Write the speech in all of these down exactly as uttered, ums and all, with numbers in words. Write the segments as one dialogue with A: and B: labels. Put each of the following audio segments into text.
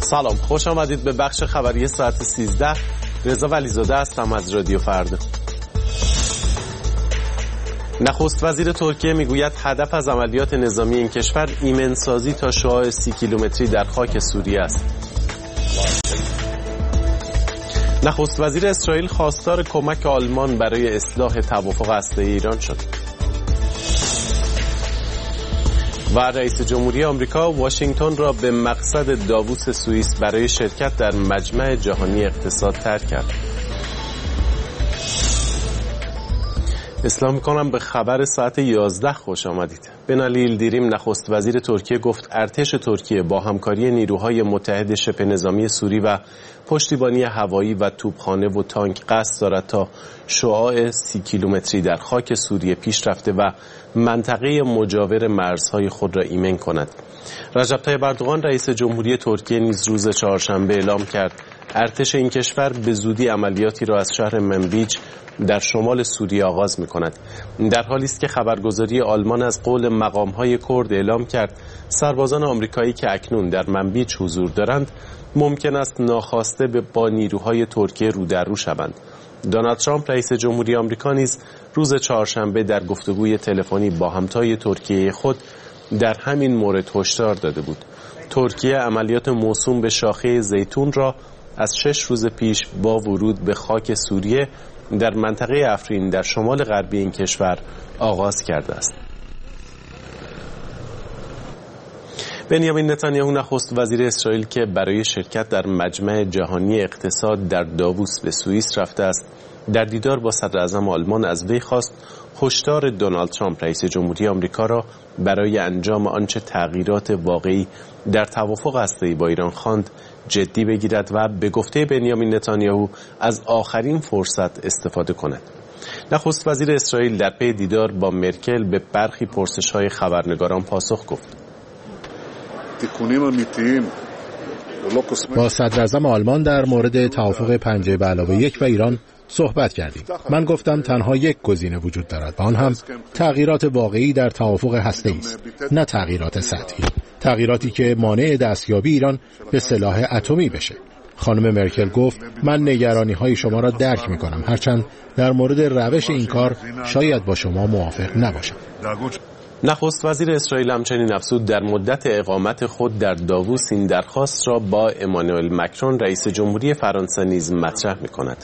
A: سلام، خوش آمدید به بخش خبری ساعت سیزده. رضا ولیزاده هستم از رادیو فردا. نخست وزیر ترکیه میگوید هدف از عملیات نظامی این کشور ایمنسازی تا شعاع سی کیلومتری در خاک سوریه است. نخست وزیر اسرائیل خواستار کمک آلمان برای اصلاح توافق هسته‌ای ایران شد. و رئیس جمهوری آمریکا واشنگتن را به مقصد داووس سوئیس برای شرکت در مجمع جهانی اقتصاد ترک کرد. اسلام میکنم به خبر ساعت یازده خوش آمدید. بنالی یلدیریم نخست وزیر ترکیه گفت ارتش ترکیه با همکاری نیروهای متحد شبه نظامی سوری و پشتیبانی هوایی و توپخانه و تانک قصد دارد تا شعاع سی کیلومتری در خاک سوریه پیش رفته و منطقه مجاور مرزهای خود را ایمن کند. رجب طیب اردوغان رئیس جمهوری ترکیه نیز روز چهارشنبه اعلام کرد ارتش این کشور به زودی عملیاتی را از شهر منبیج در شمال سوریه آغاز می کند. در حالی است که خبرگزاری آلمان از قول مقام‌های کرد اعلام کرد سربازان آمریکایی که اکنون در منبیج حضور دارند ممکن است ناخواسته با نیروهای ترکیه رو در رو شوند. دونالد ترامپ رئیس جمهوری آمریکا نیز روز چهارشنبه در گفتگوی تلفنی با همتای ترکیه خود در همین مورد هشدار داده بود. ترکیه عملیات موسوم به شاخه زیتون را از شش روز پیش با ورود به خاک سوریه در منطقه افرین در شمال غربی این کشور آغاز کرده است. بنیامین نتانیاهو نخست وزیر اسرائیل که برای شرکت در مجمع جهانی اقتصاد در داووس به سوئیس رفته است، در دیدار با صدر اعظم آلمان از وی خواست هشدار دونالد ترامپ رئیس جمهوری آمریکا را برای انجام آنچه تغییرات واقعی در توافق هسته‌ای با ایران خواند جدی بگیرد و به گفته بنیامین نتانیاهو از آخرین فرصت استفاده کند. نخست وزیر اسرائیل در پی دیدار با مرکل به برخی پرسش‌های خبرنگاران پاسخ گفت.
B: با صدر اعظم آلمان در مورد توافق پنجه به علاوه یک و ایران صحبت کردیم. من گفتم تنها یک گزینه وجود دارد و آن هم تغییرات واقعی در توافق هسته‌ای است، نه تغییرات سطحی، تغییراتی که مانع دستیابی ایران به سلاح اتمی بشه. خانم مرکل گفت من نگرانی‌های شما را درک می‌کنم، هرچند در مورد روش این کار شاید با شما موافق نباشم.
A: نخست وزیر اسرائیل همچنین افزود در مدت اقامت خود در داووس این درخواست را با امانوئل مکرون رئیس جمهوری فرانسه نیز مطرح می‌کند.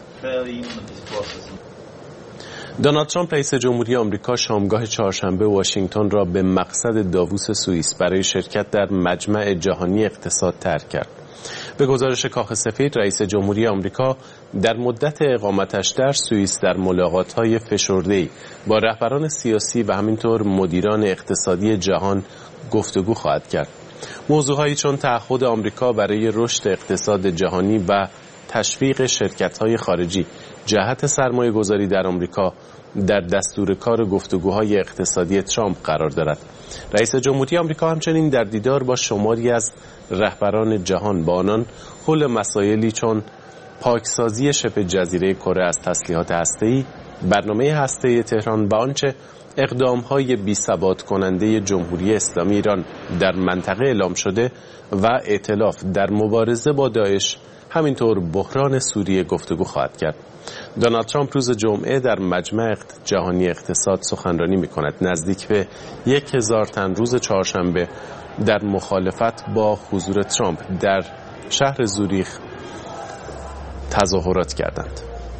A: دونالد ترامپ رئیس جمهوری آمریکا شامگاه چهارشنبه واشنگتن را به مقصد داووس سوئیس برای شرکت در مجمع جهانی اقتصاد ترک کرد. به گزارش کاخ سفید رئیس جمهوری آمریکا در مدت اقامتش در سوئیس در ملاقات‌های فشرده‌ای با رهبران سیاسی و همینطور مدیران اقتصادی جهان گفتگو خواهد کرد. موضوعهایی چون تعهد آمریکا برای رشد اقتصاد جهانی و تشویق شرکت‌های خارجی جهت سرمایه‌گذاری در آمریکا در دستور کار گفتگوهای اقتصادی ترامپ قرار دارد. رئیس جمهوری آمریکا همچنین در دیدار با شماری از رهبران جهان با آنان حول مسائلی چون پاکسازی شبه جزیره کره از تسلیحات هسته‌ای، برنامه هسته‌ای تهران و آنچه اقدام‌های بی‌ثبات کننده جمهوری اسلامی ایران در منطقه اعلام شده و ائتلاف در مبارزه با داعش، همینطور بحران سوریه گفتگو خواهد کرد. دونالد ترامپ روز جمعه در مجمع جهانی اقتصاد سخنرانی می‌کند. نزدیک به یک هزار تن روز چهارشنبه در مخالفت با حضور ترامپ در شهر زوریخ تظاهرات کردند.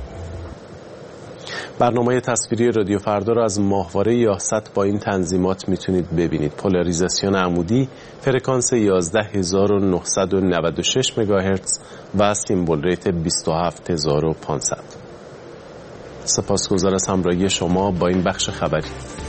A: برنامه تصویری رادیو فردا را از ماهواره یاست با این تنظیمات میتونید ببینید. پولاریزاسیون عمودی، فرکانس یازده هزار و نهصد و نود و شش مگاهرتز و سیمبل ریت بیست و هفت هزار و پانصد. سپاسگزار از همراهی شما با این بخش خبری.